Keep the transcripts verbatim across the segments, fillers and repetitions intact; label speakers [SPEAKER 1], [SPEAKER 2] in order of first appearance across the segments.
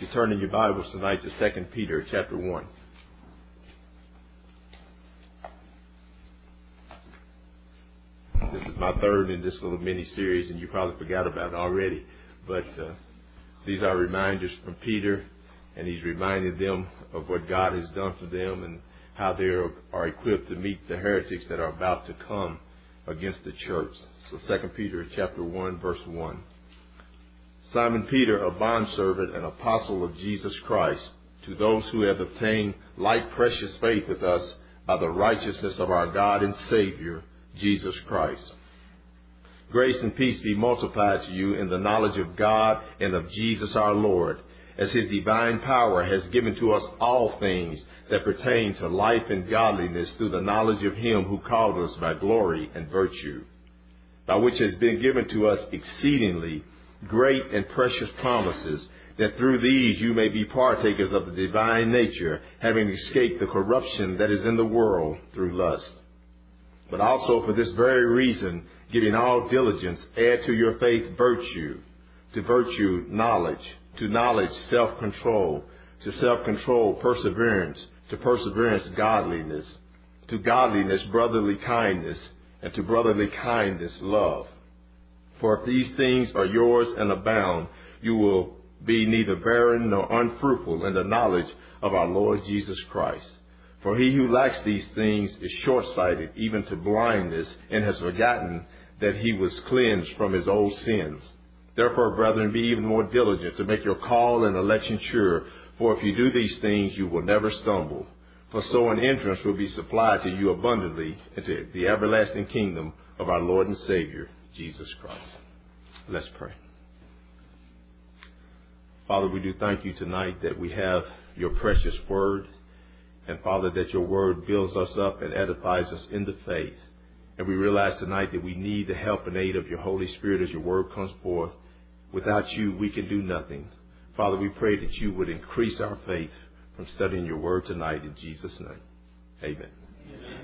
[SPEAKER 1] you turn in your Bibles tonight to Second Peter chapter one. This is my third in this little mini-series, and you probably forgot about it already. But uh, these are reminders from Peter, and he's reminding them of what God has done for them and how they are, are equipped to meet the heretics that are about to come against the church. So Second Peter chapter one, verse one. Simon Peter, a bondservant and apostle of Jesus Christ, to those who have obtained like precious faith with us by the righteousness of our God and Savior, Jesus Christ. Grace and peace be multiplied to you in the knowledge of God and of Jesus our Lord, as His divine power has given to us all things that pertain to life and godliness through the knowledge of Him who called us by glory and virtue, by which has been given to us exceedingly great and precious promises, that through these you may be partakers of the divine nature, having escaped the corruption that is in the world through lust. But also for this very reason, giving all diligence, add to your faith virtue, to virtue knowledge, to knowledge self-control, to self-control perseverance, to perseverance godliness, to godliness brotherly kindness, and to brotherly kindness love. For if these things are yours and abound, you will be neither barren nor unfruitful in the knowledge of our Lord Jesus Christ. For he who lacks these things is short-sighted, even to blindness, and has forgotten that he was cleansed from his old sins. Therefore, brethren, be even more diligent to make your call and election sure. For if you do these things, you will never stumble. For so an entrance will be supplied to you abundantly into the everlasting kingdom of our Lord and Savior, Jesus Christ. Let's pray. Father, we do thank you tonight that we have your precious word. And Father, that your word builds us up and edifies us in the faith. And we realize tonight that we need the help and aid of your Holy Spirit as your word comes forth. Without you, we can do nothing. Father, we pray that you would increase our faith from studying your word tonight in Jesus' name. Amen. Amen.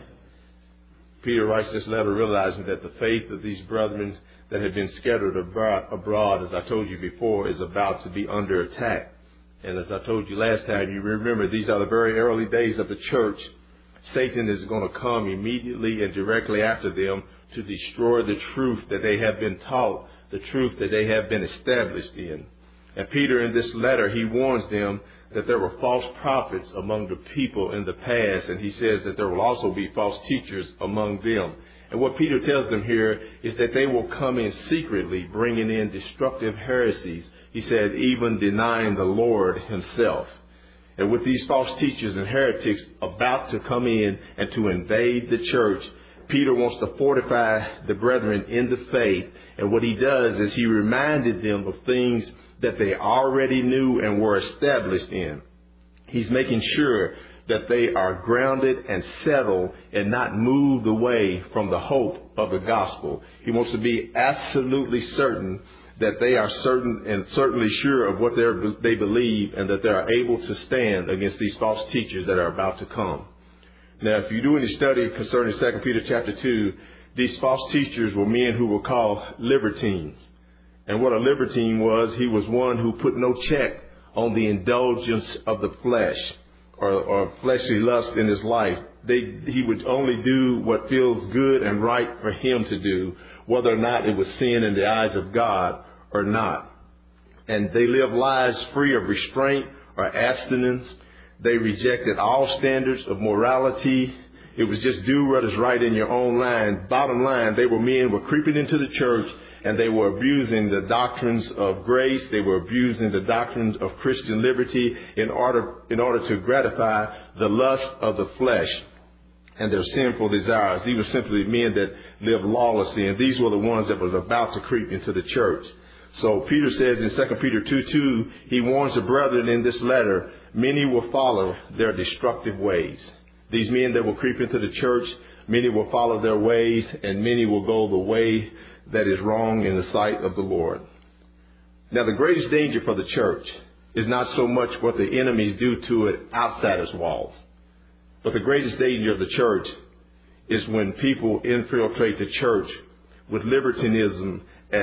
[SPEAKER 1] Peter writes this letter realizing that the faith of these brethren that have been scattered abroad, as I told you before, is about to be under attack. And as I told you last time, you remember these are the very early days of the church. Satan is going to come immediately and directly after them to destroy the truth that they have been taught, the truth that they have been established in. And Peter, in this letter, he warns them that there were false prophets among the people in the past. And he says that there will also be false teachers among them. And what Peter tells them here is that they will come in secretly, bringing in destructive heresies. He said, even denying the Lord himself. And with these false teachers and heretics about to come in and to invade the church, Peter wants to fortify the brethren in the faith. And what he does is he reminded them of things that they already knew and were established in. He's making sure that they are grounded and settled and not moved away from the hope of the gospel. He wants to be absolutely certain that they are certain and certainly sure of what they believe and that they are able to stand against these false teachers that are about to come. Now, if you do any study concerning Second Peter chapter two, these false teachers were men who were called libertines. And what a libertine was, he was one who put no check on the indulgence of the flesh or, or fleshly lust in his life. They, he would only do what feels good and right for him to do, whether or not it was sin in the eyes of God or not. And they lived lives free of restraint or abstinence. They rejected all standards of morality. It was just do what is right in your own line. Bottom line, they were men who were creeping into the church and they were abusing the doctrines of grace. They were abusing the doctrines of Christian liberty in order, in order to gratify the lust of the flesh and their sinful desires. These were simply men that lived lawlessly, and these were the ones that was about to creep into the church. So Peter says in Second Peter two two, he warns the brethren in this letter, many will follow their destructive ways. These men that will creep into the church, many will follow their ways, and many will go the way that is wrong in the sight of the Lord. Now, the greatest danger for the church is not so much what the enemies do to it outside its walls. But the greatest danger of the church is when people infiltrate the church with libertinism and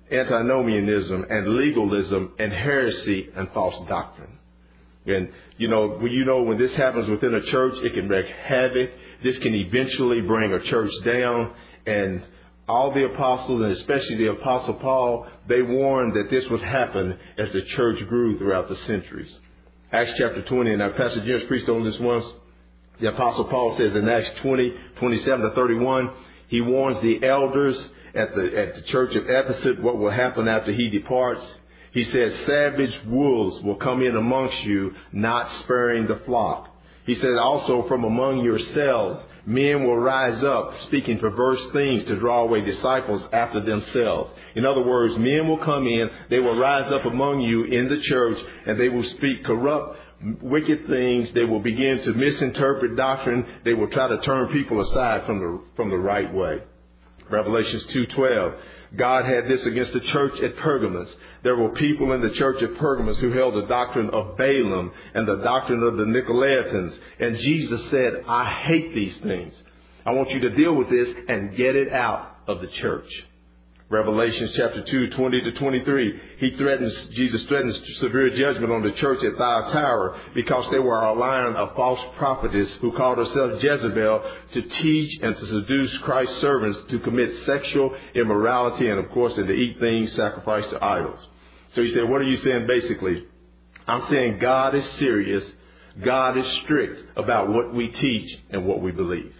[SPEAKER 1] antinomianism and legalism and heresy and false doctrine. And, you know, when you know when this happens within a church, it can wreak havoc. This can eventually bring a church down. And all the apostles, and especially the Apostle Paul, they warned that this would happen as the church grew throughout the centuries. Acts chapter twenty, and our Pastor Jim's preached on this once. The Apostle Paul says in Acts twenty, twenty-seven to thirty-one, he warns the elders at the at the church of Ephesus what will happen after he departs. He says, savage wolves will come in amongst you, not sparing the flock. He said also from among yourselves, men will rise up speaking perverse things to draw away disciples after themselves. In other words, men will come in, they will rise up among you in the church, and they will speak corrupt, wicked things. They will begin to misinterpret doctrine. They will try to turn people aside from the from the right way. Revelations two twelve. God had this against the church at Pergamos. There were people in the church at Pergamos who held the doctrine of Balaam and the doctrine of the Nicolaitans. And Jesus said, I hate these things. I want you to deal with this and get it out of the church. Revelation chapter two, twenty to twenty-three. He threatens, Jesus threatens severe judgment on the church at Thyatira because they were a line of false prophetess who called herself Jezebel to teach and to seduce Christ's servants to commit sexual immorality and, of course, and to eat things sacrificed to idols. So he said, what are you saying basically? I'm saying God is serious. God is strict about what we teach and what we believe.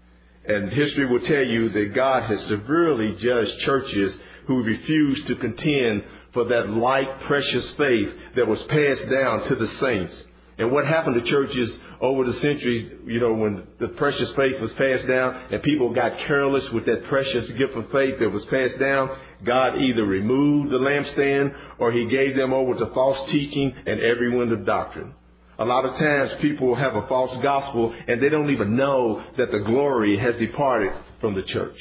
[SPEAKER 1] And history will tell you that God has severely judged churches who refuse to contend for that light, precious faith that was passed down to the saints. And what happened to churches over the centuries, you know, when the precious faith was passed down and people got careless with that precious gift of faith that was passed down, God either removed the lampstand or he gave them over to false teaching and every wind of doctrine. A lot of times people have a false gospel and they don't even know that the glory has departed from the church.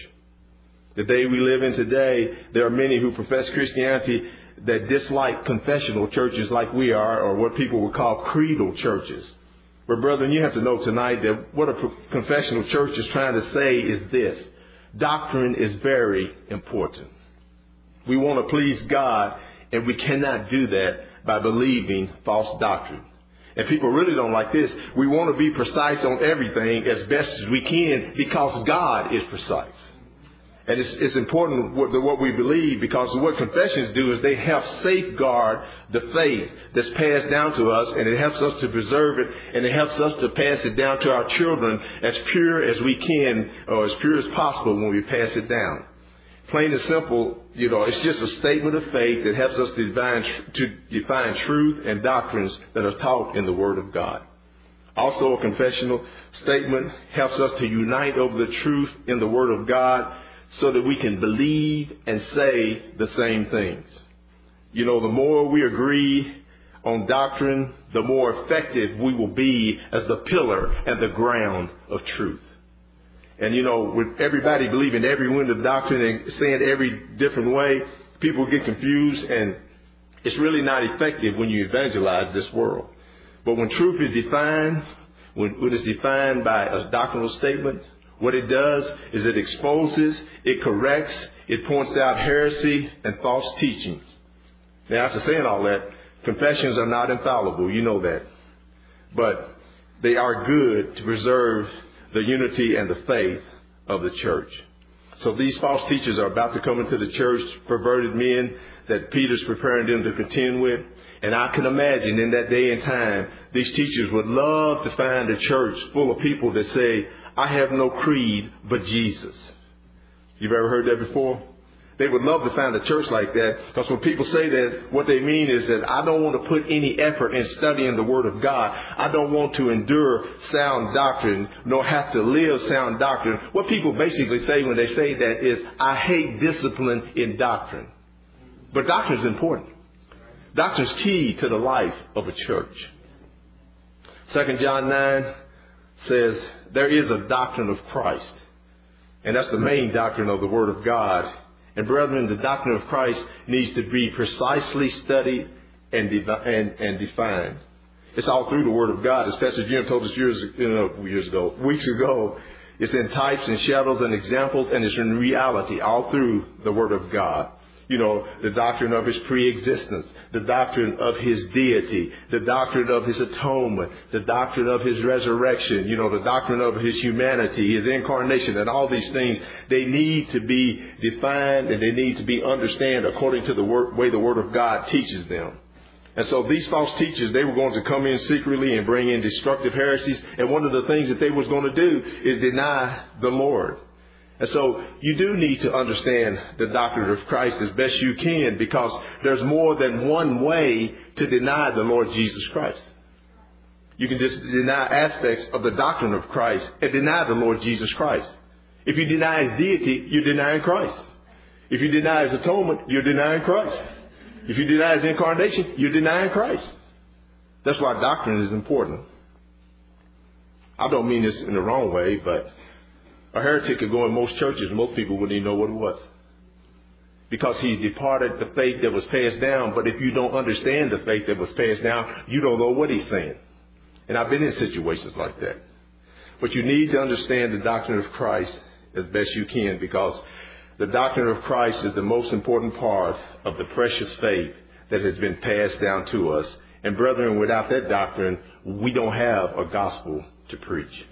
[SPEAKER 1] The day we live in today, there are many who profess Christianity that dislike confessional churches like we are, or what people would call creedal churches. But brethren, you have to know tonight that what a confessional church is trying to say is this: doctrine is very important. We want to please God, and we cannot do that by believing false doctrine. And people really don't like this. We want to be precise on everything as best as we can because God is precise. And it's, it's important what, what we believe, because what confessions do is they help safeguard the faith that's passed down to us, and it helps us to preserve it, and it helps us to pass it down to our children as pure as we can, or as pure as possible when we pass it down. Plain and simple, you know, it's just a statement of faith that helps us to define, to define truth and doctrines that are taught in the Word of God. Also, a confessional statement helps us to unite over the truth in the Word of God so that we can believe and say the same things. You know, the more we agree on doctrine, the more effective we will be as the pillar and the ground of truth. And, you know, with everybody believing every wind of doctrine and saying every different way, people get confused, and it's really not effective when you evangelize this world. But when truth is defined, when, when it's defined by a doctrinal statement, what it does is it exposes, it corrects, it points out heresy and false teachings. Now, after saying all that, confessions are not infallible. You know that. But they are good to preserve the unity and the faith of the church. So these false teachers are about to come into the church, perverted men that Peter's preparing them to contend with. And I can imagine in that day and time, these teachers would love to find a church full of people that say, I have no creed but Jesus. You've ever heard that before? They would love to find a church like that, because when people say that, what they mean is that I don't want to put any effort in studying the Word of God. I don't want to endure sound doctrine, nor have to live sound doctrine. What people basically say when they say that is, I hate discipline in doctrine. But doctrine is important. Doctrine is key to the life of a church. Second John nine says, there is a doctrine of Christ. And that's the main doctrine of the Word of God. And brethren, the doctrine of Christ needs to be precisely studied and, devi- and, and defined. It's all through the Word of God. As Pastor Jim told us years, you know, years ago, weeks ago, it's in types and shadows and examples, and it's in reality all through the Word of God. You know, the doctrine of his pre-existence, the doctrine of his deity, the doctrine of his atonement, the doctrine of his resurrection, you know, the doctrine of his humanity, his incarnation, and all these things, they need to be defined and they need to be understood according to the word, way the Word of God teaches them. And so these false teachers, they were going to come in secretly and bring in destructive heresies. And one of the things that they was going to do is deny the Lord. And so you do need to understand the doctrine of Christ as best you can, because there's more than one way to deny the Lord Jesus Christ. You can just deny aspects of the doctrine of Christ and deny the Lord Jesus Christ. If you deny his deity, you're denying Christ. If you deny his atonement, you're denying Christ. If you deny his incarnation, you're denying Christ. That's why doctrine is important. I don't mean this in the wrong way, but a heretic could go in most churches and most people wouldn't even know what it was, because he's departed the faith that was passed down. But if you don't understand the faith that was passed down, you don't know what he's saying. And I've been in situations like that. But you need to understand the doctrine of Christ as best you can, because the doctrine of Christ is the most important part of the precious faith that has been passed down to us. And brethren, without that doctrine, we don't have a gospel to preach.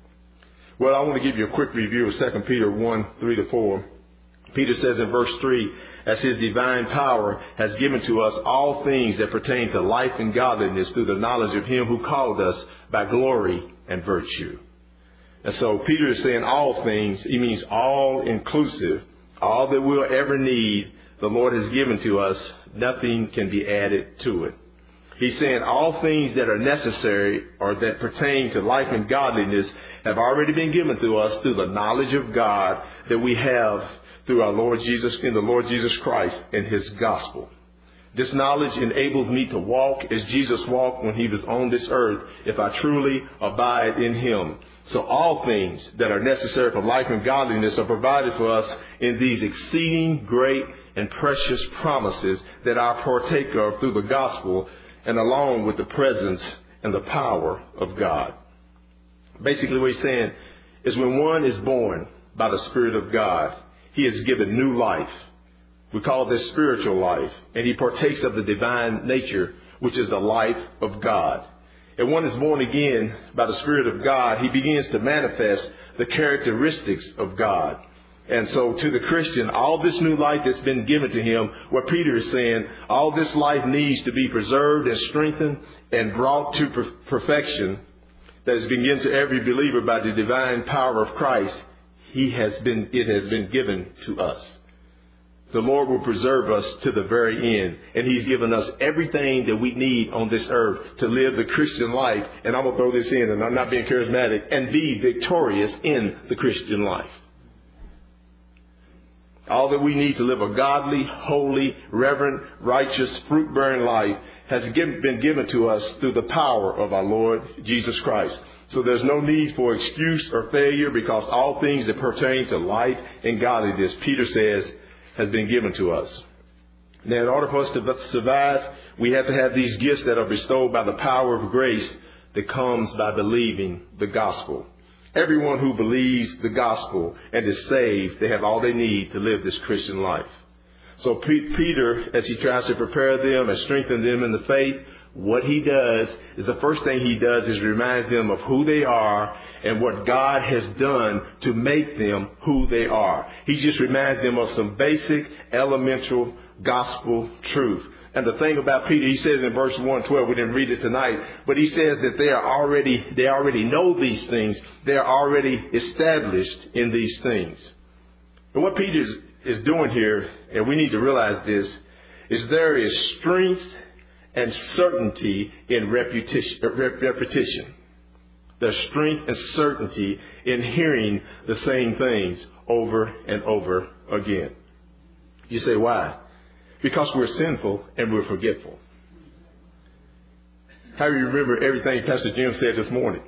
[SPEAKER 1] Well, I want to give you a quick review of Second Peter one, three to four. Peter says in verse three, as his divine power has given to us all things that pertain to life and godliness through the knowledge of him who called us by glory and virtue. And so Peter is saying all things. He means all inclusive. All that we'll ever need, the Lord has given to us. Nothing can be added to it. He's saying all things that are necessary or that pertain to life and godliness have already been given to us through the knowledge of God that we have through our Lord Jesus, in the Lord Jesus Christ and his gospel. This knowledge enables me to walk as Jesus walked when he was on this earth, if I truly abide in him. So all things that are necessary for life and godliness are provided for us in these exceeding great and precious promises that I partake of through the gospel, and along with the presence and the power of God. Basically what he's saying is when one is born by the Spirit of God, he is given new life. We call this spiritual life. And he partakes of the divine nature, which is the life of God. And one is born again by the Spirit of God, he begins to manifest the characteristics of God. And so to the Christian, all this new life that's been given to him, what Peter is saying, all this life needs to be preserved and strengthened and brought to per- perfection that has been given to every believer by the divine power of Christ. He has been, it has been given to us. The Lord will preserve us to the very end. And he's given us everything that we need on this earth to live the Christian life. And I'm going to throw this in, and I'm not being charismatic, and be victorious in the Christian life. All that we need to live a godly, holy, reverent, righteous, fruit-bearing life has been given to us through the power of our Lord Jesus Christ. So there's no need for excuse or failure, because all things that pertain to life and godliness, Peter says, has been given to us. Now, in order for us to survive, we have to have these gifts that are bestowed by the power of grace that comes by believing the gospel. Everyone who believes the gospel and is saved, they have all they need to live this Christian life. So Peter, as he tries to prepare them and strengthen them in the faith, what he does is the first thing he does is reminds them of who they are and what God has done to make them who they are. He just reminds them of some basic, elemental gospel truth. And the thing about Peter, he says in verse one twelve, we didn't read it tonight, but he says that they are already, they already know these things. They are already established in these things. And what Peter is, is doing here, and we need to realize this, is there is strength and certainty in repetition. repetition. There's strength and certainty in hearing the same things over and over again. You say, why? Because we're sinful and we're forgetful. How do you remember everything Pastor Jim said this morning?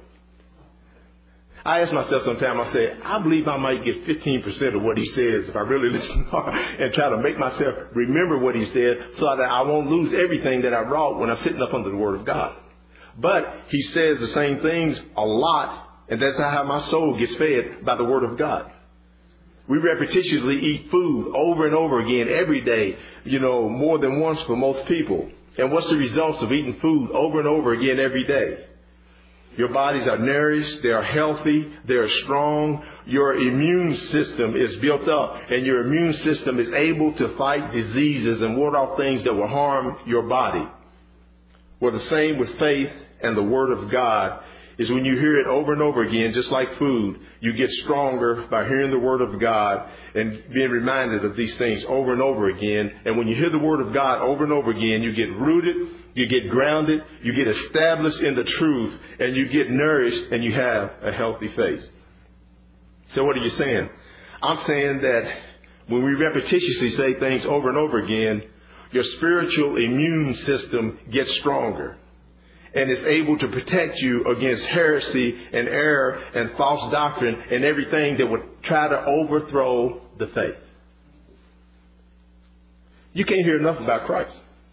[SPEAKER 1] I ask myself sometimes, I say, I believe I might get fifteen percent of what he says if I really listen hard and try to make myself remember what he said, so that I won't lose everything that I wrought when I'm sitting up under the Word of God. But he says the same things a lot, and that's how my soul gets fed by the Word of God. We repetitiously eat food over and over again every day, you know, more than once for most people. And what's the results of eating food over and over again every day? Your bodies are nourished, they are healthy, they are strong, your immune system is built up, and your immune system is able to fight diseases and ward off things that will harm your body. Well, the same with faith and the Word of God is when you hear it over and over again, just like food, you get stronger by hearing the Word of God and being reminded of these things over and over again. And when you hear the Word of God over and over again, you get rooted, you get grounded, you get established in the truth, and you get nourished, and you have a healthy faith. So what are you saying? I'm saying that when we repetitiously say things over and over again, your spiritual immune system gets stronger and is able to protect you against heresy and error and false doctrine and everything that would try to overthrow the faith. You can't hear enough about Christ.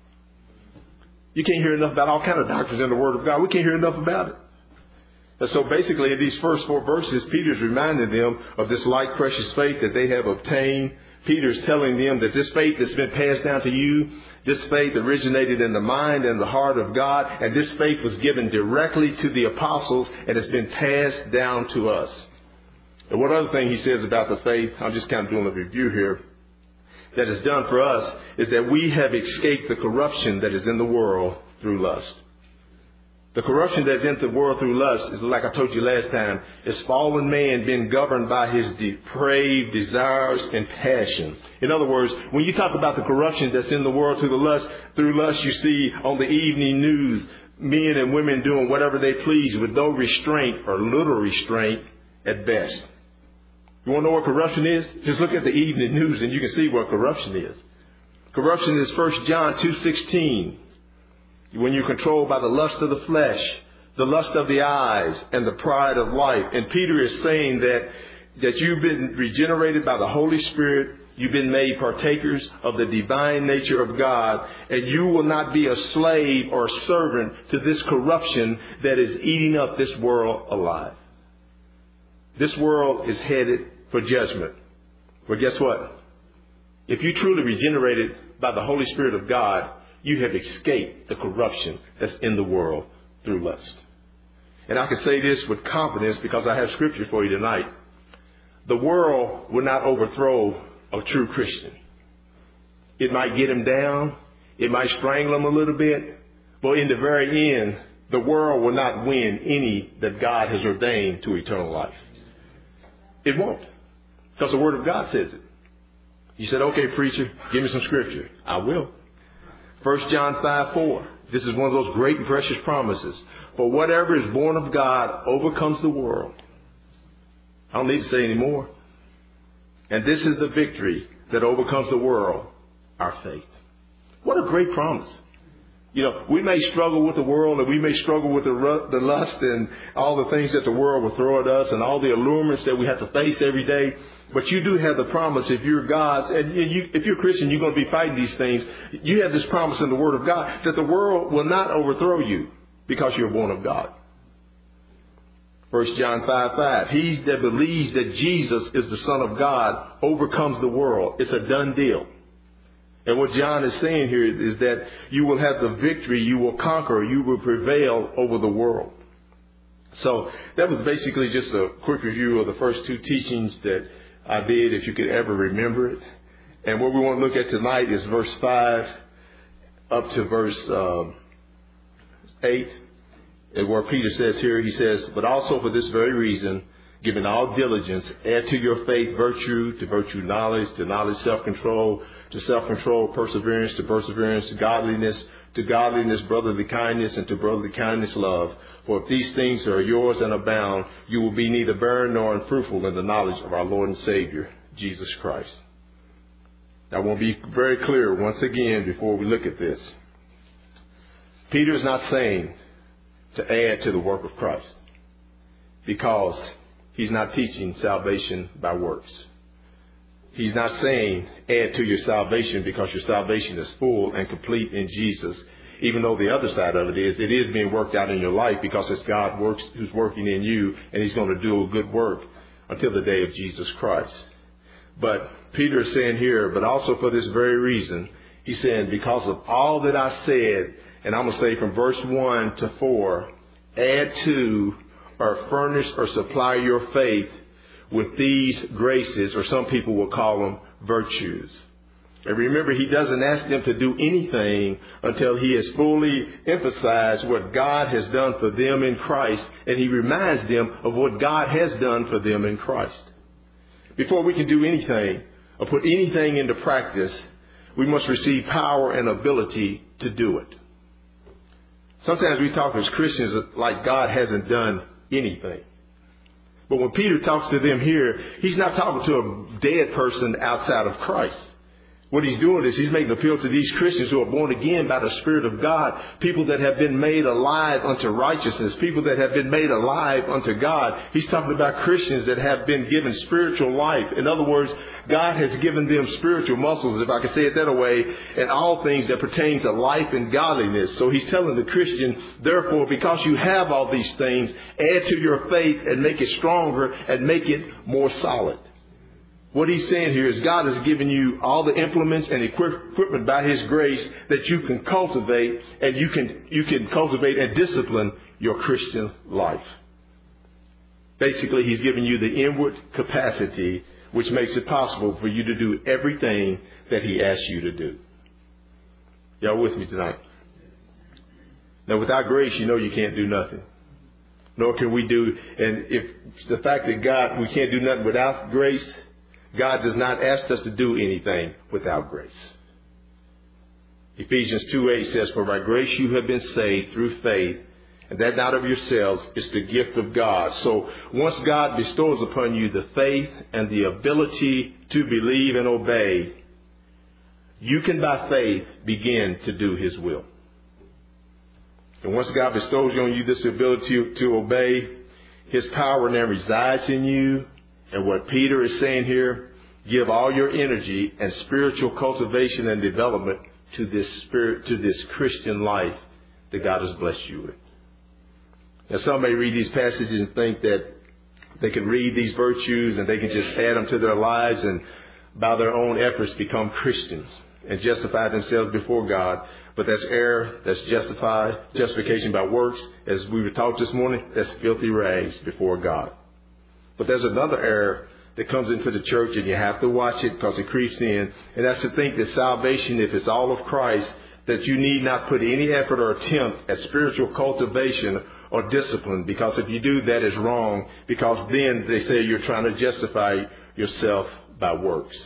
[SPEAKER 1] You can't hear enough about all kinds of doctrines in the Word of God. We can't hear enough about it. And so basically in these first four verses, Peter's reminding them of this light, precious faith that they have obtained. Peter's telling them that this faith that's been passed down to you, this faith originated in the mind and the heart of God, and this faith was given directly to the apostles, and it's been passed down to us. And one other thing he says about the faith, I'm just kind of doing a review here, that is done for us, is that we have escaped the corruption that is in the world through lust. The corruption that's in the world through lust is, like I told you last time, is fallen man being governed by his depraved desires and passions. In other words, when you talk about the corruption that's in the world through the lust, through lust, you see on the evening news men and women doing whatever they please with no restraint or little restraint at best. You want to know what corruption is? Just look at the evening news and you can see what corruption is. Corruption is First John two sixteen. When you're controlled by the lust of the flesh, the lust of the eyes, and the pride of life. And Peter is saying that, that you've been regenerated by the Holy Spirit. You've been made partakers of the divine nature of God. And you will not be a slave or a servant to this corruption that is eating up this world alive. This world is headed for judgment. But guess what? If you truly regenerated by the Holy Spirit of God, you have escaped the corruption that's in the world through lust. And I can say this with confidence because I have scripture for you tonight. The world will not overthrow a true Christian. It might get him down. It might strangle him a little bit. But in the very end, the world will not win any that God has ordained to eternal life. It won't. Because the Word of God says it. You said, okay, preacher, give me some scripture. I will. First John five four. This is one of those great and precious promises. For whatever is born of God overcomes the world. I don't need to say any more. And this is the victory that overcomes the world, our faith. What a great promise. You know, we may struggle with the world and we may struggle with the, the lust and all the things that the world will throw at us and all the allurements that we have to face every day. But you do have the promise if you're God's, and you, if you're a Christian, you're going to be fighting these things. You have this promise in the Word of God that the world will not overthrow you because you're born of God. First John five five. He that believes that Jesus is the Son of God overcomes the world. It's a done deal. And what John is saying here is that you will have the victory, you will conquer, you will prevail over the world. So that was basically just a quick review of the first two teachings that I did, if you could ever remember it. And what we want to look at tonight is verse five up to verse um, eight, and where Peter says here, he says, but also for this very reason, giving all diligence, add to your faith virtue, to virtue knowledge, to knowledge self-control, to self-control perseverance, to perseverance godliness, to godliness brotherly kindness, and to brotherly kindness love. For if these things are yours and abound, you will be neither barren nor unfruitful in the knowledge of our Lord and Savior, Jesus Christ. I want to be very clear once again before we look at this. Peter is not saying to add to the work of Christ, because he's not teaching salvation by works. He's not saying add to your salvation because your salvation is full and complete in Jesus. Even though the other side of it is, it is being worked out in your life because it's God works who's working in you, and He's going to do a good work until the day of Jesus Christ. But Peter is saying here, but also for this very reason, he's saying, because of all that I said, and I'm going to say from verse one to four, add to or furnish or supply your faith with these graces, or some people will call them virtues. And remember, he doesn't ask them to do anything until he has fully emphasized what God has done for them in Christ, and he reminds them of what God has done for them in Christ. Before we can do anything or put anything into practice, we must receive power and ability to do it. Sometimes we talk as Christians like God hasn't done anything. But when Peter talks to them here, he's not talking to a dead person outside of Christ. What he's doing is he's making an appeal to these Christians who are born again by the Spirit of God, people that have been made alive unto righteousness, people that have been made alive unto God. He's talking about Christians that have been given spiritual life. In other words, God has given them spiritual muscles, if I can say it that way, and all things that pertain to life and godliness. So he's telling the Christian, therefore, because you have all these things, add to your faith and make it stronger and make it more solid. What he's saying here is God has given you all the implements and equipment by his grace that you can cultivate, and you can you can cultivate and discipline your Christian life. Basically, he's given you the inward capacity which makes it possible for you to do everything that he asks you to do. Y'all with me tonight? Now, without grace, you know you can't do nothing. Nor can we do, and if the fact that God, we can't do nothing without grace, God does not ask us to do anything without grace. Ephesians two eight says, for by grace you have been saved through faith, and that not of yourselves, is the gift of God. So once God bestows upon you the faith and the ability to believe and obey, you can by faith begin to do his will. And once God bestows on you this ability to, to obey, his power now resides in you. And what Peter is saying here, give all your energy and spiritual cultivation and development to this spirit, to this Christian life that God has blessed you with. Now, some may read these passages and think that they can read these virtues and they can just add them to their lives and by their own efforts become Christians and justify themselves before God. But that's error. That's justified. Justification by works. As we were taught this morning, that's filthy rags before God. But there's another error that comes into the church, and you have to watch it because it creeps in. And that's to think that salvation, if it's all of Christ, that you need not put any effort or attempt at spiritual cultivation or discipline. Because if you do, that is wrong. Because then they say you're trying to justify yourself by works.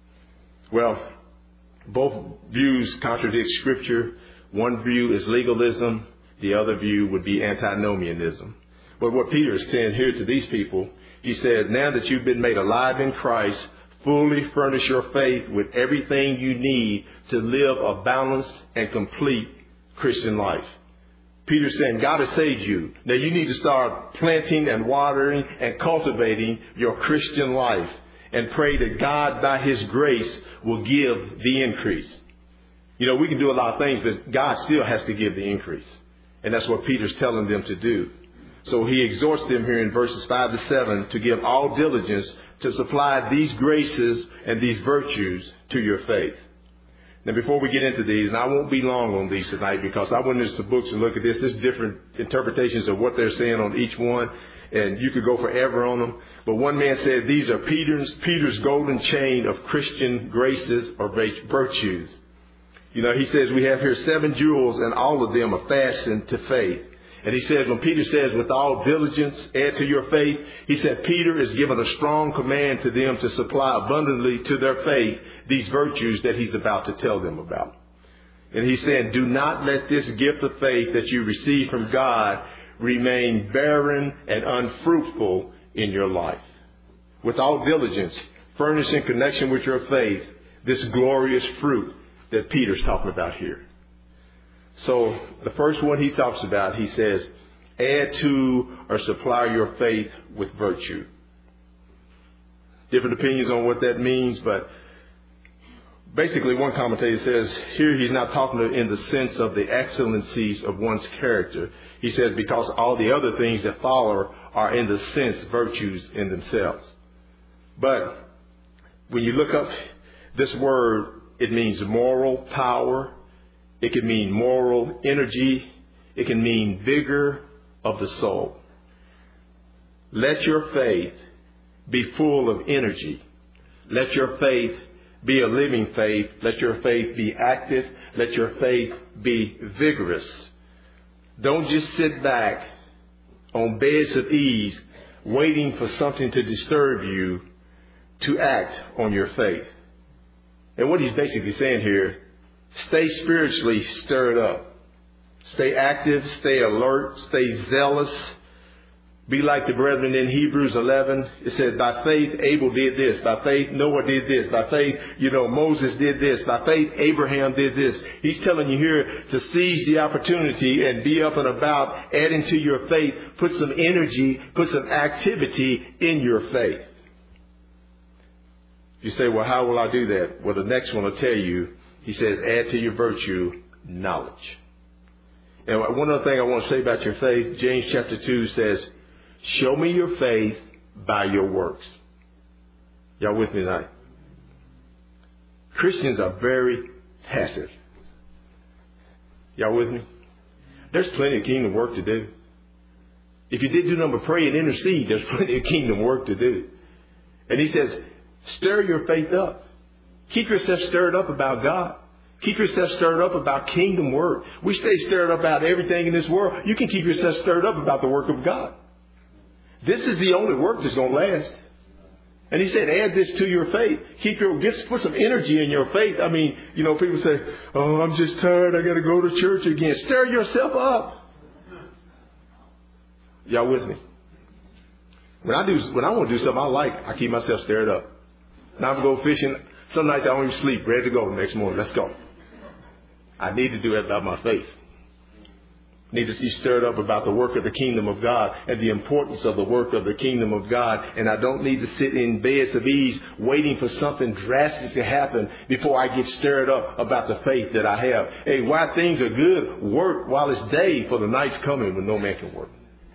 [SPEAKER 1] Well, both views contradict Scripture. One view is legalism. The other view would be antinomianism. But what Peter is saying here to these people, he says, now that you've been made alive in Christ, fully furnish your faith with everything you need to live a balanced and complete Christian life. Peter's saying, God has saved you. Now you need to start planting and watering and cultivating your Christian life and pray that God, by his grace, will give the increase. You know, we can do a lot of things, but God still has to give the increase. And that's what Peter's telling them to do. So he exhorts them here in verses five to seven to give all diligence to supply these graces and these virtues to your faith. Now, before we get into these, and I won't be long on these tonight because I went into some books and look at this. There's different interpretations of what they're saying on each one, and you could go forever on them. But one man said these are Peter's, Peter's golden chain of Christian graces or virtues. You know, he says we have here seven jewels, and all of them are fastened to faith. And he says, when Peter says, with all diligence, add to your faith, he said Peter is given a strong command to them to supply abundantly to their faith these virtues that he's about to tell them about. And he's saying, do not let this gift of faith that you receive from God remain barren and unfruitful in your life. With all diligence, furnish in connection with your faith this glorious fruit that Peter's talking about here. So the first one he talks about, he says, add to or supply your faith with virtue. Different opinions on what that means, but basically one commentator says here he's not talking in the sense of the excellencies of one's character. He says because all the other things that follow are in the sense virtues in themselves. But When you look up this word, it means moral power. It can mean moral energy. It can mean vigor of the soul. Let your faith be full of energy. Let your faith be a living faith. Let your faith be active. Let your faith be vigorous. Don't just sit back on beds of ease waiting for something to disturb you to act on your faith. And what he's basically saying here, stay spiritually stirred up. Stay active, stay alert, stay zealous. Be like the brethren in Hebrews eleven. It says, by faith, Abel did this. By faith, Noah did this. By faith, you know, Moses did this. By faith, Abraham did this. He's telling you here to seize the opportunity and be up and about, adding to your faith. Put some energy, put some activity in your faith. You say, well, how will I do that? Well, the next one will tell you. He says, add to your virtue knowledge. And one other thing I want to say about your faith, James chapter two says, show me your faith by your works. Y'all with me tonight? Christians are very passive. Y'all with me? There's plenty of kingdom work to do. If you did do number pray and intercede, there's plenty of kingdom work to do. And he says, stir your faith up. Keep yourself stirred up about God. Keep yourself stirred up about kingdom work. We stay stirred up about everything in this world. You can keep yourself stirred up about the work of God. This is the only work that's going to last. And he said, add this to your faith. Keep your, get, put some energy in your faith. I mean, you know, people say, oh, I'm just tired. I got to go to church again. Stir yourself up. Y'all with me? When I do, when I want to do something I like, I keep myself stirred up. Now I'm going to go fishing. Some nights I don't even sleep, ready to go the next morning. Let's go. I need to do that about my faith. I need to be stirred up about the work of the kingdom of God and the importance of the work of the kingdom of God. And I don't need to sit in beds of ease waiting for something drastic to happen before I get stirred up about the faith that I have. Hey, while things are good, work while it's day, for the night's coming when no man can work.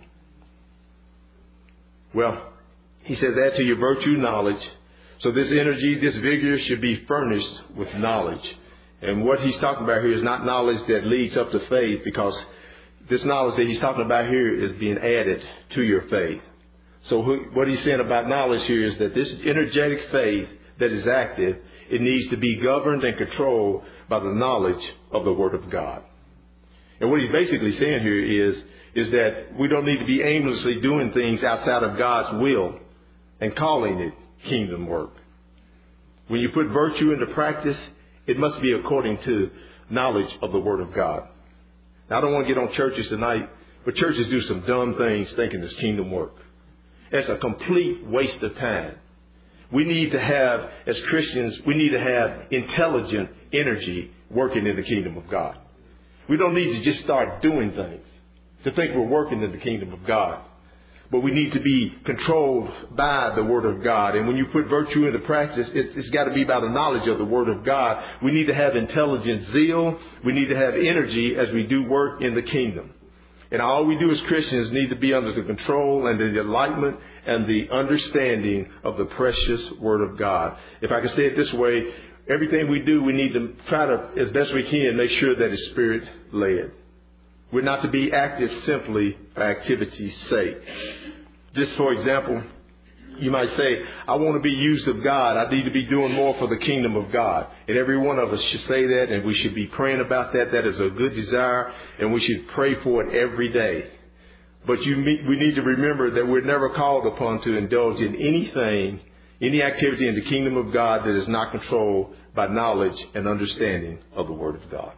[SPEAKER 1] Well, he says, add to your virtue knowledge. So this energy, this vigor should be furnished with knowledge. And what he's talking about here is not knowledge that leads up to faith, because this knowledge that he's talking about here is being added to your faith. So what he's saying about knowledge here is that this energetic faith that is active, it needs to be governed and controlled by the knowledge of the Word of God. And what he's basically saying here is, is that we don't need to be aimlessly doing things outside of God's will and calling it kingdom work. When you put virtue into practice, it must be according to knowledge of the Word of God. Now, I don't want to get on churches tonight, but churches do some dumb things thinking it's kingdom work. It's a complete waste of time. We need to have, as Christians, we need to have intelligent energy working in the kingdom of God. We don't need to just start doing things to think we're working in the kingdom of God. But we need to be controlled by the Word of God. And when you put virtue into practice, it's, it's got to be by the knowledge of the Word of God. We need to have intelligent zeal. We need to have energy as we do work in the kingdom. And all we do as Christians need to be under the control and the enlightenment and the understanding of the precious Word of God. If I can say it this way, everything we do, we need to try to, as best we can, make sure that it's Spirit-led. We're not to be active simply for activity's sake. Just for example, you might say, I want to be used of God. I need to be doing more for the kingdom of God. And every one of us should say that, and we should be praying about that. That is a good desire, and we should pray for it every day. But you, we need to remember that we're never called upon to indulge in anything, any activity in the kingdom of God that is not controlled by knowledge and understanding of the Word of God.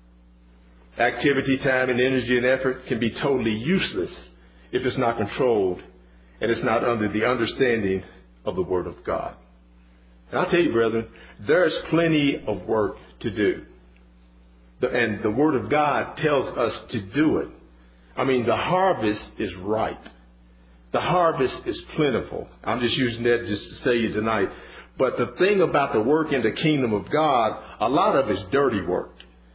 [SPEAKER 1] Activity, time, and energy and effort can be totally useless if it's not controlled and it's not under the understanding of the Word of God. And I'll tell you, brethren, there's plenty of work to do. And the Word of God tells us to do it. I mean, the harvest is ripe. The harvest is plentiful. I'm just using that just to say you tonight. But the thing about the work in the kingdom of God, a lot of it's dirty work.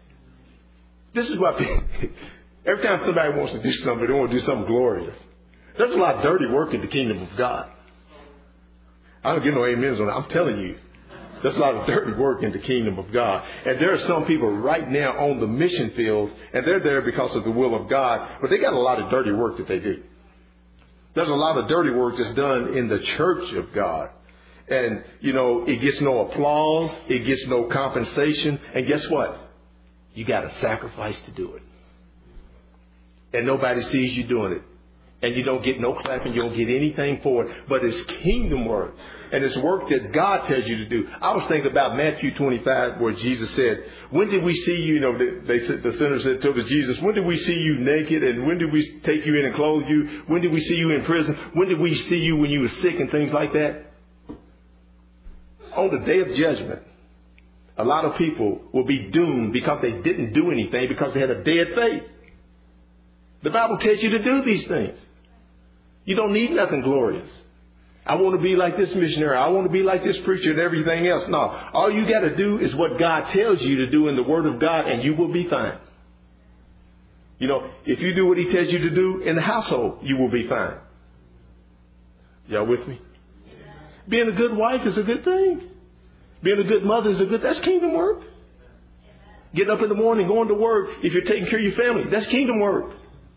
[SPEAKER 1] This is what people, every time somebody wants to do something, they want to do something glorious. There's a lot of dirty work in the kingdom of God. I don't get no amens on that. I'm telling you, There's a lot of dirty work in the kingdom of God. And there are some people right now on the mission fields, and they're there because of the will of God, but they got a lot of dirty work that they do. There's a lot of dirty work that's done in the church of God. And, you know, it gets no applause. It gets no compensation. And guess what? You got to sacrifice to do it. And nobody sees you doing it. And you don't get no clapping. You don't get anything for it. But it's kingdom work. And it's work that God tells you to do. I was thinking about Matthew twenty-five, where Jesus said, when did we see you, you know, they, they said, the sinners said to Jesus, when did we see you naked? And when did we take you in and clothe you? When did we see you in prison? When did we see you when you were sick and things like that? On the day of judgment, a lot of people will be doomed because they didn't do anything, because they had a dead faith. The Bible tells you to do these things. You don't need nothing glorious. I want to be like this missionary. I want to be like this preacher and everything else. No, all you got to do is what God tells you to do in the Word of God, and you will be fine. You know, if you do what He tells you to do in the household, you will be fine. Y'all with me? Being a good wife is a good thing. Being a good mother is a good, that's kingdom work. Getting up in the morning, going to work, if you're taking care of your family, that's kingdom work.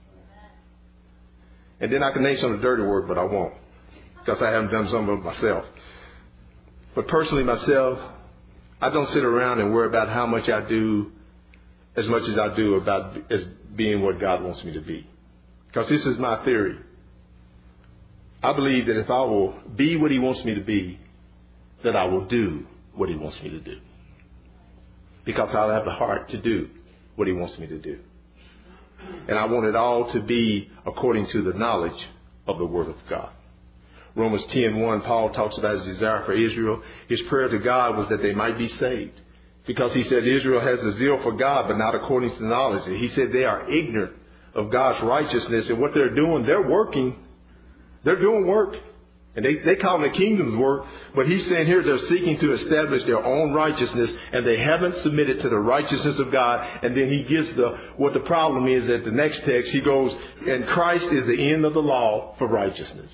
[SPEAKER 1] And then I can name some of the dirty work, but I won't, because I haven't done some of it myself. But personally myself, I don't sit around and worry about how much I do as much as I do about as being what God wants me to be. Because this is my theory. I believe that if I will be what He wants me to be, that I will do what He wants me to do. Because I'll have the heart to do what He wants me to do. And I want it all to be according to the knowledge of the Word of God. Romans ten one, Paul talks about his desire for Israel. His prayer to God was that they might be saved. Because he said Israel has a zeal for God, but not according to knowledge. He said they are ignorant of God's righteousness. And what they're doing, they're working. They're doing work. And they, they call it the kingdom's work. But he's saying here they're seeking to establish their own righteousness. And they haven't submitted to the righteousness of God. And then he gives the what the problem is at the next text. He goes, and Christ is the end of the law for righteousness.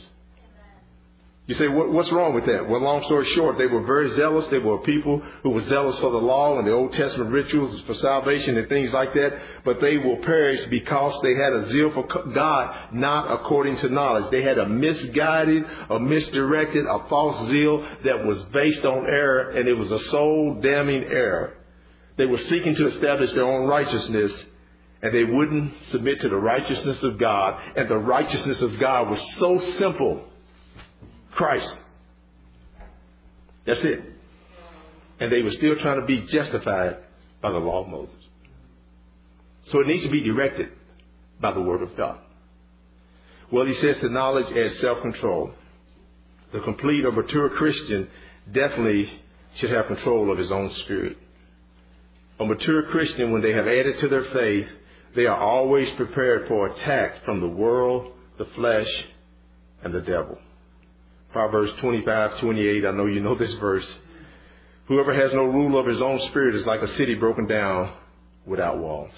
[SPEAKER 1] You say, what, what's wrong with that? Well, long story short, they were very zealous. They were people who were zealous for the law and the Old Testament rituals for salvation and things like that. But they will perish because they had a zeal for God, not according to knowledge. They had a misguided, a misdirected, a false zeal that was based on error, and it was a soul-damning error. They were seeking to establish their own righteousness, and they wouldn't submit to the righteousness of God. And the righteousness of God was so simple. Christ. That's it. And they were still trying to be justified by the law of Moses. So it needs to be directed by the Word of God. Well, he says to knowledge as self-control. The complete or mature Christian definitely should have control of his own spirit. A mature Christian, when they have added to their faith, they are always prepared for attack from the world, the flesh, and the devil. Proverbs twenty-five twenty-eight, I know you know this verse. Whoever has no rule of his own spirit is like a city broken down without walls.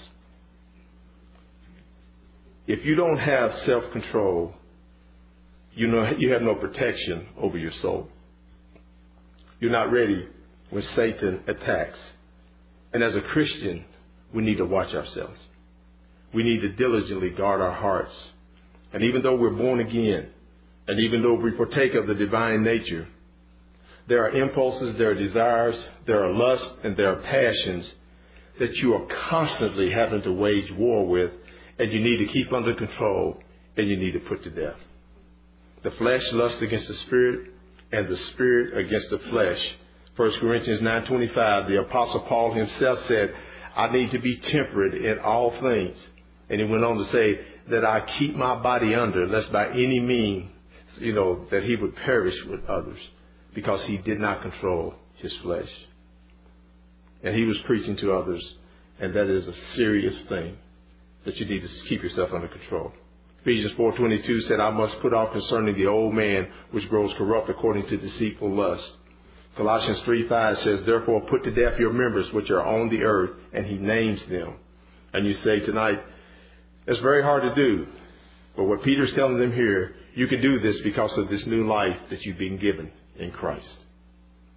[SPEAKER 1] If you don't have self-control, you know you have no protection over your soul. You're not ready when Satan attacks. And as a Christian, we need to watch ourselves. We need to diligently guard our hearts. And even though we're born again, and even though we partake of the divine nature, there are impulses, there are desires, there are lusts, and there are passions that you are constantly having to wage war with, and you need to keep under control, and you need to put to death. The flesh lusts against the spirit, and the spirit against the flesh. First Corinthians nine twenty-five, the Apostle Paul himself said, I need to be temperate in all things. And he went on to say that I keep my body under, lest by any means, you know, that he would perish with others, because he did not control his flesh. And he was preaching to others, and that is a serious thing that you need to keep yourself under control. Ephesians four twenty-two said, I must put off concerning the old man which grows corrupt according to deceitful lust. Colossians three five says, therefore put to death your members which are on the earth, and he names them. And you say tonight, it's very hard to do. But what Peter's telling them here, you can do this because of this new life that you've been given in Christ.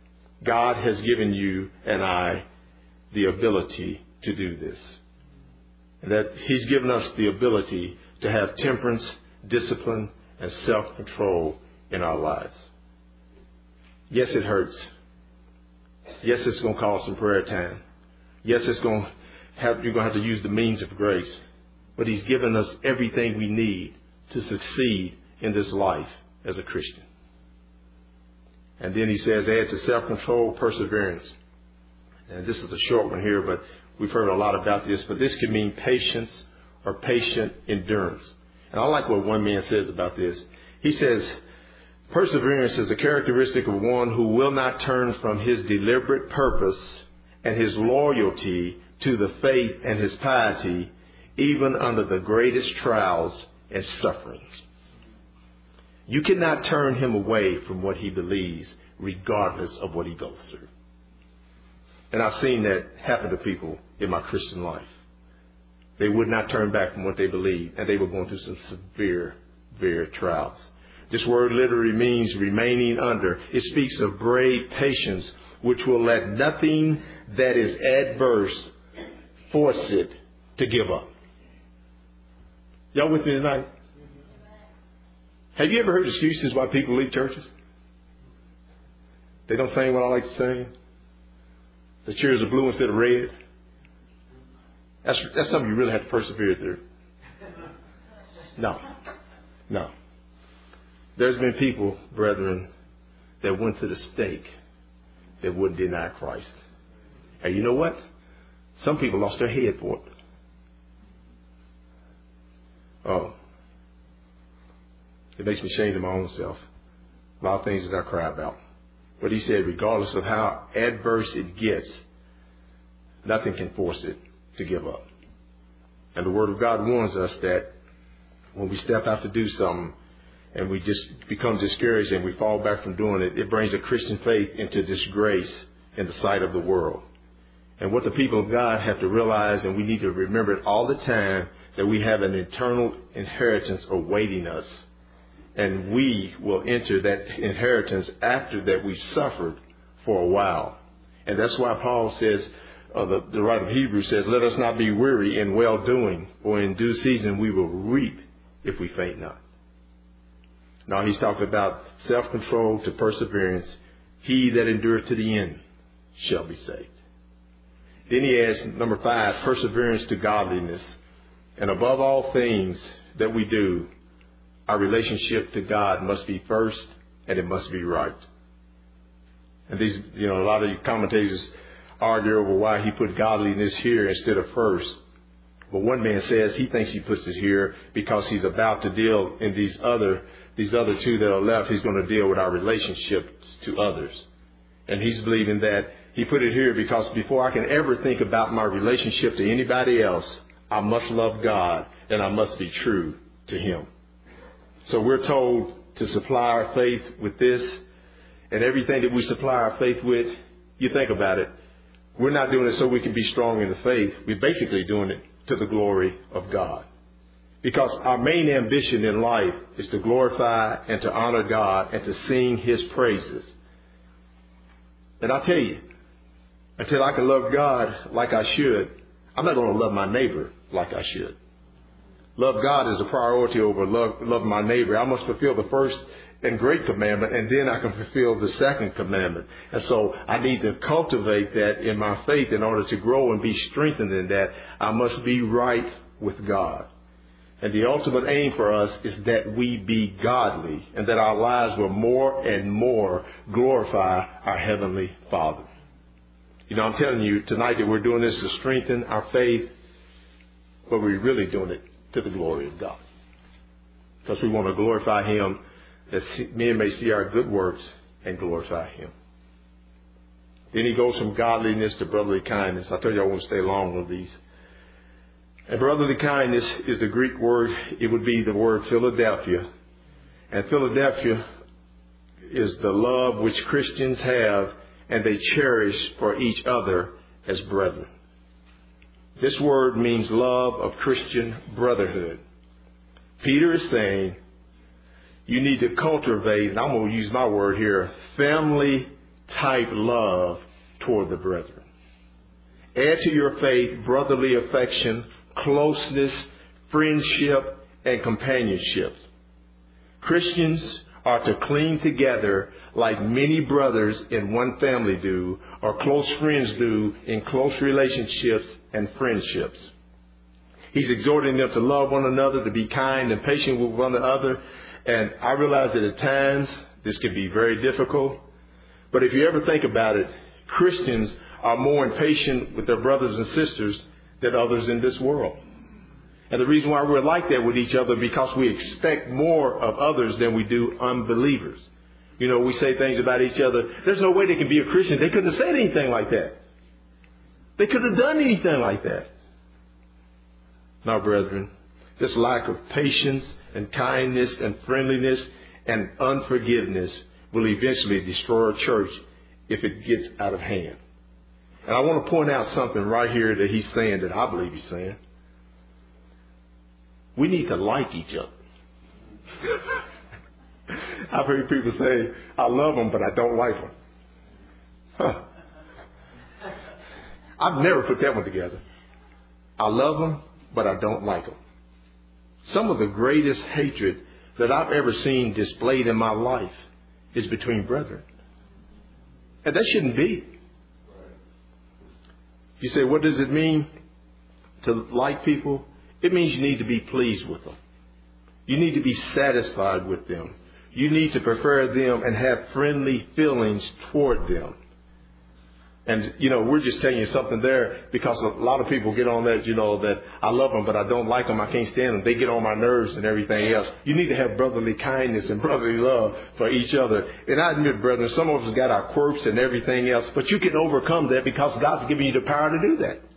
[SPEAKER 1] God has given you and I the ability to do this. And that He's given us the ability to have temperance, discipline, and self-control in our lives. Yes, it hurts. Yes, it's going to cause some prayer time. Yes, it's going to have, you're going to have to use the means of grace. But He's given us everything we need to succeed in this life as a Christian. And then He says, add to self-control, perseverance. And this is a short one here, but we've heard a lot about this. But this can mean patience or patient endurance. And I like what one man says about this. He says, perseverance is a characteristic of one who will not turn from his deliberate purpose and his loyalty to the faith and his piety, even under the greatest trials and sufferings. You cannot turn him away from what he believes, regardless of what he goes through. And I've seen that happen to people in my Christian life. They would not turn back from what they believed, and they were going through some severe, severe trials. This word literally means remaining under. It speaks of brave patience, which will let nothing that is adverse force it to give up. Y'all with me tonight? Have you ever heard excuses why people leave churches? They don't sing what I like to sing. The chairs are blue instead of red. That's, that's something you really have to persevere through. No. No. There's been people, brethren, that went to the stake that wouldn't deny Christ. And you know what? Some people lost their head for it. Oh. It makes me ashamed of my own self. A lot of things that I cry about. But he said, regardless of how adverse it gets, nothing can force it to give up. And the Word of God warns us that when we step out to do something and we just become discouraged and we fall back from doing it, it brings a Christian faith into disgrace in the sight of the world. And what the people of God have to realize, and we need to remember it all the time, that we have an eternal inheritance awaiting us. And we will enter that inheritance after that we've suffered for a while. And that's why Paul says, uh, the, the writer of Hebrews says, let us not be weary in well-doing, for in due season we will reap if we faint not. Now he's talking about self-control to perseverance. He that endureth to the end shall be saved. Then he adds, number five, perseverance to godliness. And above all things that we do, our relationship to God must be first, and it must be right. And these, you know, a lot of you commentators argue over why he put godliness here instead of first. But one man says he thinks he puts it here because he's about to deal in these other, these other two that are left. He's going to deal with our relationships to others. And he's believing that he put it here because before I can ever think about my relationship to anybody else, I must love God and I must be true to Him. So we're told to supply our faith with this, and everything that we supply our faith with, you think about it, we're not doing it so we can be strong in the faith. We're basically doing it to the glory of God. Because our main ambition in life is to glorify and to honor God and to sing His praises. And I'll tell you, until I can love God like I should, I'm not going to love my neighbor like I should. Love God is a priority over love, love my neighbor. I must fulfill the first and great commandment, and then I can fulfill the second commandment. And so I need to cultivate that in my faith in order to grow and be strengthened in that. I must be right with God. And the ultimate aim for us is that we be godly and that our lives will more and more glorify our Heavenly Father. You know, I'm telling you tonight that we're doing this to strengthen our faith, but we're really doing it to the glory of God. Because we want to glorify Him, that men may see our good works and glorify Him. Then he goes from godliness to brotherly kindness. I told you I won't stay long with these. And brotherly kindness is the Greek word. It would be the word Philadelphia. And Philadelphia is the love which Christians have and they cherish for each other as brethren. This word means love of Christian brotherhood. Peter is saying you need to cultivate, and I'm going to use my word here, family type love toward the brethren. Add to your faith brotherly affection, closeness, friendship, and companionship. Christians are to cling together like many brothers in one family do, or close friends do in close relationships and friendships. He's exhorting them to love one another, to be kind and patient with one another. And I realize that at times this can be very difficult. But if you ever think about it, Christians are more impatient with their brothers and sisters than others in this world. And the reason why we're like that with each other, because we expect more of others than we do unbelievers. You know, we say things about each other. There's no way they can be a Christian. They couldn't have said anything like that. They couldn't have done anything like that. Now, brethren, this lack of patience and kindness and friendliness and unforgiveness will eventually destroy a church if it gets out of hand. And I want to point out something right here that he's saying that I believe he's saying. We need to like each other. I've heard people say, I love them, but I don't like them. Huh. I've never put that one together. I love them, but I don't like them. Some of the greatest hatred that I've ever seen displayed in my life is between brethren. And that shouldn't be. You say, what does it mean to like people? It means you need to be pleased with them. You need to be satisfied with them. You need to prefer them and have friendly feelings toward them. And, you know, we're just telling you something there because a lot of people get on that, you know, that I love them, but I don't like them. I can't stand them. They get on my nerves and everything else. You need to have brotherly kindness and brotherly love for each other. And I admit, brethren, some of us got our quirks and everything else, but you can overcome that because God's given you the power to do that.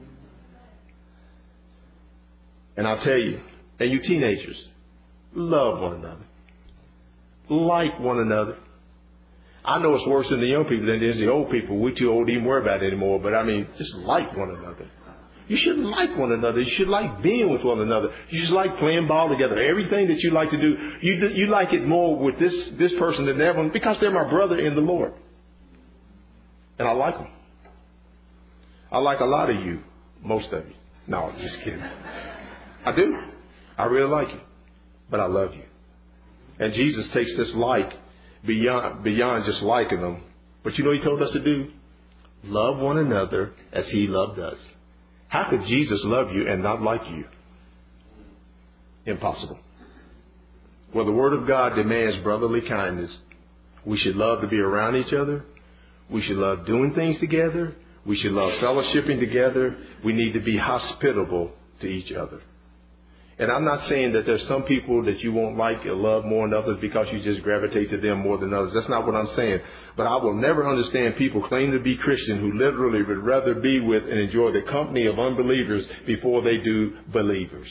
[SPEAKER 1] And I'll tell you, and you teenagers, love one another. Like one another. I know it's worse in the young people than it is the old people. We're too old to even worry about it anymore. But I mean, just like one another. You should like one another. You should like being with one another. You should like playing ball together. Everything that you like to do, you you like it more with this, this person than that one because they're my brother in the Lord. And I like them. I like a lot of you. Most of you. No, I'm just kidding. I do. I really like you. But I love you. And Jesus takes this like beyond beyond just liking them. But you know what he told us to do? Love one another as he loved us. How could Jesus love you and not like you? Impossible. Well, the Word of God demands brotherly kindness. We should love to be around each other. We should love doing things together. We should love fellowshipping together. We need to be hospitable to each other. And I'm not saying that there's some people that you won't like or love more than others because you just gravitate to them more than others. That's not what I'm saying. But I will never understand people claim to be Christian who literally would rather be with and enjoy the company of unbelievers before they do believers.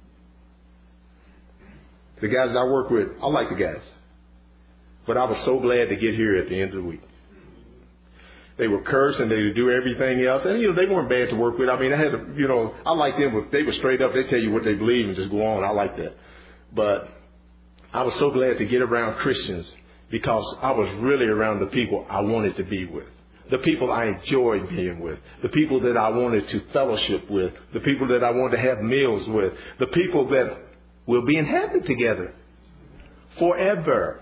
[SPEAKER 1] The guys I work with, I like the guys. But I was so glad to get here at the end of the week. They were cursed and they would do everything else. And, you know, they weren't bad to work with. I mean, I had to, you know, I like them. But they were straight up. They tell you what they believe and just go on. I like that. But I was so glad to get around Christians because I was really around the people I wanted to be with. The people I enjoyed being with. The people that I wanted to fellowship with. The people that I wanted to have meals with. The people that will be in heaven together forever.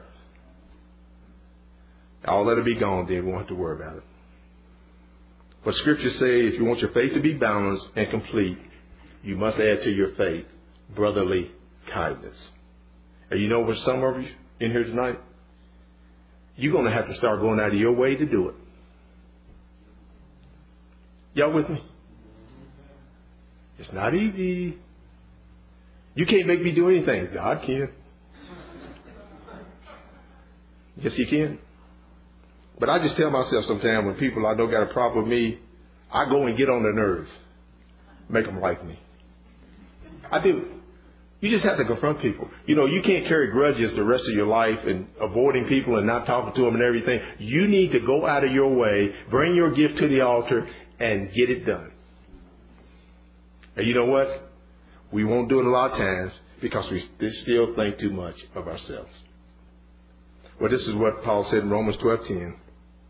[SPEAKER 1] All that'll be gone then. We won't have to worry about it. But scriptures say if you want your faith to be balanced and complete, you must add to your faith brotherly kindness. And you know what, some of you in here tonight, you're going to have to start going out of your way to do it. Y'all with me? It's not easy. You can't make me do anything. God can. Yes, he can. But I just tell myself sometimes when people I know got a problem with me, I go and get on their nerves. Make them like me. I do. You just have to confront people. You know, you can't carry grudges the rest of your life and avoiding people and not talking to them and everything. You need to go out of your way, bring your gift to the altar, and get it done. And you know what? We won't do it a lot of times because we still think too much of ourselves. Well, this is what Paul said in Romans twelve ten.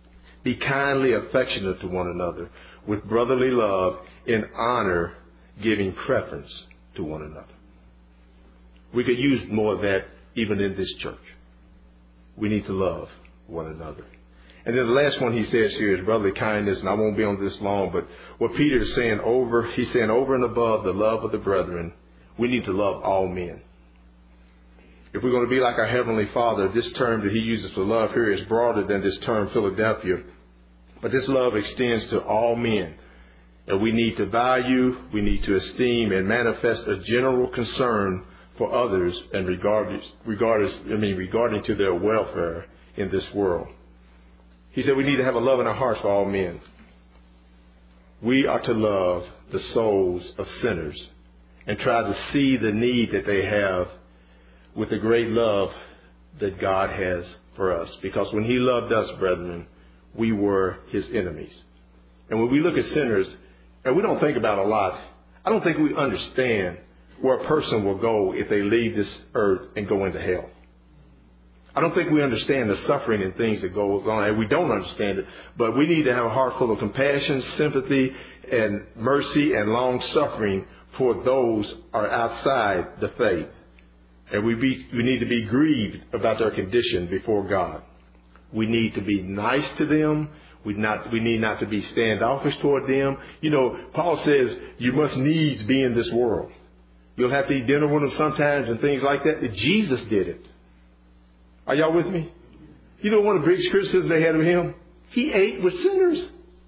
[SPEAKER 1] Be kindly affectionate to one another with brotherly love, in honor, giving preference to one another. We could use more of that even in this church. We need to love one another. And then the last one he says here is brotherly kindness, and I won't be on this long, but what Peter is saying over, he's saying over and above the love of the brethren, we need to love all men. If we're going to be like our Heavenly Father, this term that he uses for love here is broader than this term Philadelphia. But this love extends to all men. And we need to value, we need to esteem, and manifest a general concern for others and regardless, regardless, I mean, regarding to their welfare in this world. He said we need to have a love in our hearts for all men. We are to love the souls of sinners and try to see the need that they have with the great love that God has for us. Because when he loved us, brethren, we were his enemies. And when we look at sinners, and we don't think about a lot, I don't think we understand where a person will go if they leave this earth and go into hell. I don't think we understand the suffering and things that goes on, and we don't understand it. But we need to have a heart full of compassion, sympathy, and mercy and long suffering for those who are outside the faith. And we, be, we need to be grieved about their condition before God. We need to be nice to them. We not we need not to be standoffish toward them. You know, Paul says you must needs be in this world. You'll have to eat dinner with them sometimes and things like that. Jesus did it. Are y'all with me? You know one of the biggest criticisms they had of him? He ate with sinners.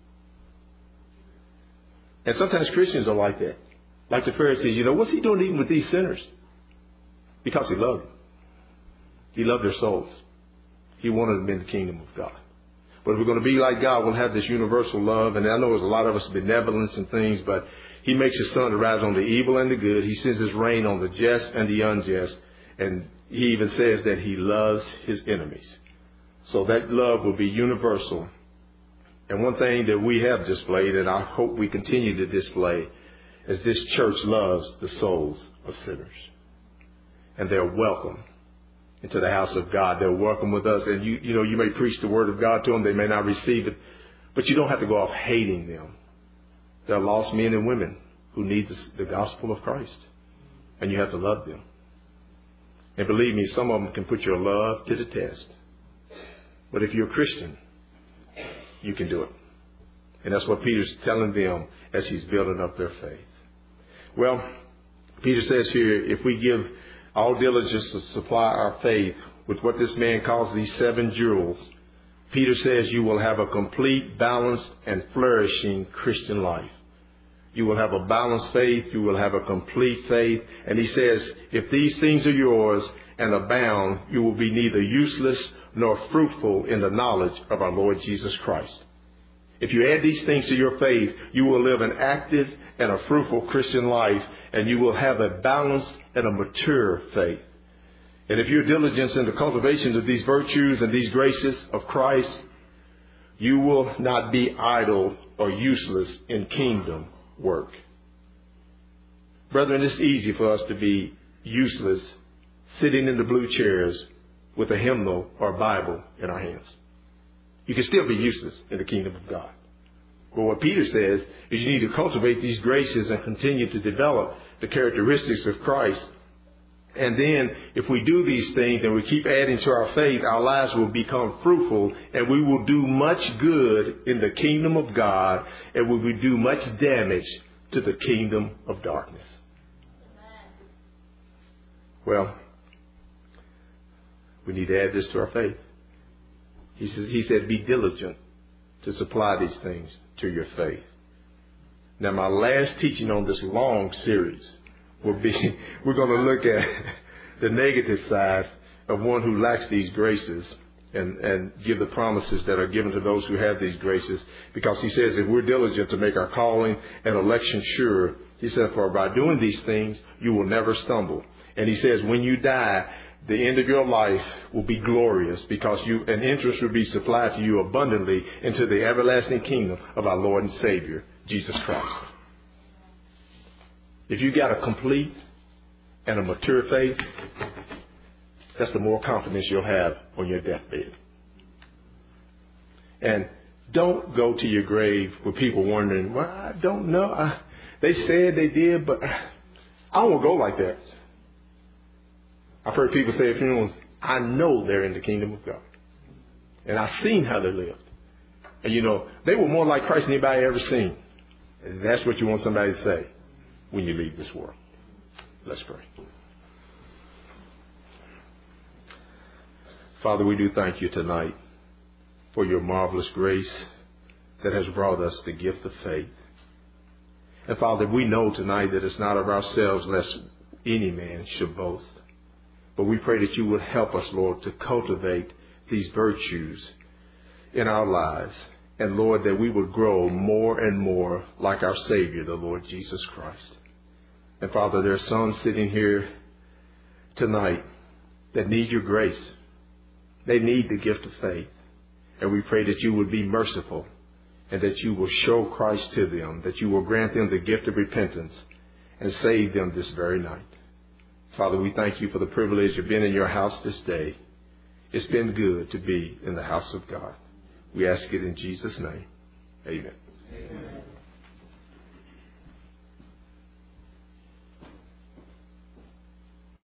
[SPEAKER 1] And sometimes Christians are like that. Like the Pharisees, you know, what's he doing eating with these sinners? Because he loved them. He loved their souls. He wanted them in the kingdom of God. But if we're going to be like God, we'll have this universal love. And I know there's a lot of us benevolence and things, but he makes his sun to rise on the evil and the good. He sends his rain on the just and the unjust. And he even says that he loves his enemies. So that love will be universal. And one thing that we have displayed, and I hope we continue to display, is this church loves the souls of sinners. And they're welcome into the house of God. They're welcome with us. And you, you know, you may preach the word of God to them. They may not receive it, but you don't have to go off hating them. They're lost men and women who need the, the gospel of Christ. And you have to love them. And believe me, some of them can put your love to the test. But if you're a Christian, you can do it. And that's what Peter's telling them as he's building up their faith. Well, Peter says here, if we give all diligence to supply our faith with what this man calls these seven jewels, Peter says you will have a complete, balanced, and flourishing Christian life. You will have a balanced faith. You will have a complete faith. And he says, if these things are yours and abound, you will be neither useless nor fruitful in the knowledge of our Lord Jesus Christ. If you add these things to your faith, you will live an active and a fruitful Christian life, and you will have a balanced and a mature faith. And if you're diligent in the cultivation of these virtues and these graces of Christ, you will not be idle or useless in kingdom work. Brethren, it's easy for us to be useless sitting in the blue chairs with a hymnal or a Bible in our hands. You can still be useless in the kingdom of God. But what Peter says is you need to cultivate these graces and continue to develop the characteristics of Christ. And then if we do these things and we keep adding to our faith, our lives will become fruitful and we will do much good in the kingdom of God, and we will do much damage to the kingdom of darkness. Well, we need to add this to our faith. He says, he said, be diligent to supply these things to your faith. Now, my last teaching on this long series will be, we're going to look at the negative side of one who lacks these graces and, and give the promises that are given to those who have these graces. Because he says if we're diligent to make our calling and election sure, he said, for by doing these things, you will never stumble. And he says when you die, the end of your life will be glorious because you an interest will be supplied to you abundantly into the everlasting kingdom of our Lord and Savior, Jesus Christ. If you got a complete and a mature faith, that's the more confidence you'll have on your deathbed. And don't go to your grave with people wondering, well, I don't know. I, they said they did, but I don't go like that. I've heard people say at funerals, I know they're in the kingdom of God. And I've seen how they lived. And, you know, they were more like Christ than anybody ever seen. And that's what you want somebody to say when you leave this world. Let's pray. Father, we do thank you tonight for your marvelous grace that has brought us the gift of faith. And Father, we know tonight that it's not of ourselves lest any man should boast. But we pray that you would help us, Lord, to cultivate these virtues in our lives. And Lord, that we would grow more and more like our Savior, the Lord Jesus Christ. And Father, there are some sitting here tonight that need your grace. They need the gift of faith. And we pray that you would be merciful and that you will show Christ to them, that you will grant them the gift of repentance and save them this very night. Father, we thank you for the privilege of being in your house this day. It's been good to be in the house of God. We ask it in Jesus' name. Amen.